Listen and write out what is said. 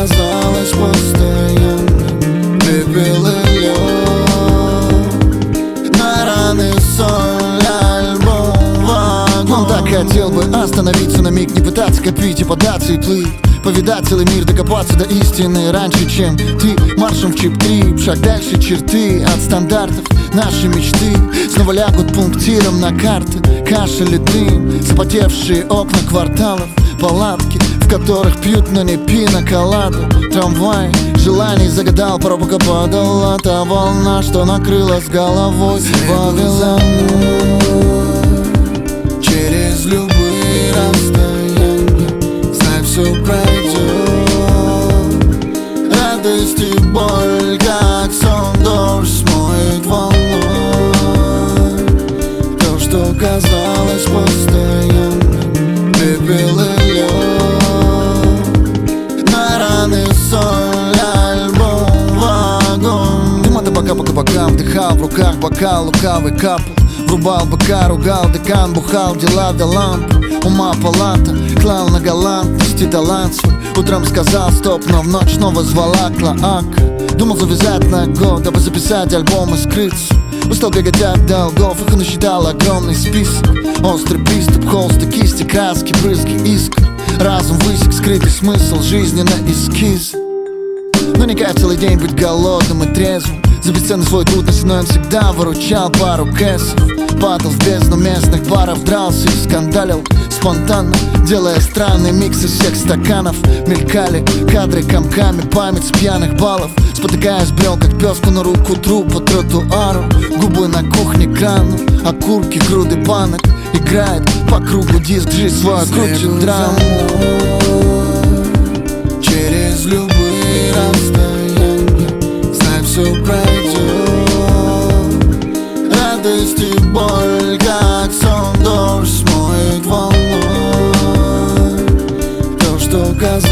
казалось постоянным. Пепел и лед, на раны соль, альбом вагон. Он так хотел бы остановиться на миг, не пытаться копить и податься и плыть, повидать целый мир, докопаться до истины раньше, чем ты. Маршем в чип-трип, шаг дальше черты от стандартов. Наши мечты снова лягут пунктиром на карты. Кашель и дым, запотевшие окна кварталов, палатки, в которых пьют, но не пина-коладу. Трамвай желаний загадал, пробка падала, та волна, что накрыла с головой. Повела через любые расстояния, знай, все пройдет. Радость и боль, как сон, дождь смоет волной. То, что казалось постоянным, пепел и лед, на раны соль, альбом вагон. Дыма табака по кабакам, вдыхал в руках бокал, лукавый капал. Врубал быка, ругал декан, бухал дела до лампы. Ума палата, клал на галантность и талант свой. Утром сказал стоп, но в ночь снова звала клоака. Думал завязать на год, дабы записать альбом и скрыться. Устал бегать от долгов, их насчитал огромный список. Острый приступ, холсты, кисти, краски, брызги, искр. Разум высек скрытый смысл жизни на эскиз. Но не кайф целый день быть голодным и трезвым. За бесценный свой труд но он всегда выручал пару кэсов. Падал в бездну местных баров, дрался и скандалил спонтанно, делая странный микс из всех стаканов. Мелькали кадры комками, память с пьяных баллов. Спотыкаясь, брел как пёску на руку тру по тротуару. Губы на кухне крану, окурки, груды банок. Играет по кругу диск, жизнь свою крутит драму. Через любые расстояния, знай, все пройдет. Радость и боль, как сон, дождь смоет волной. То, что казалось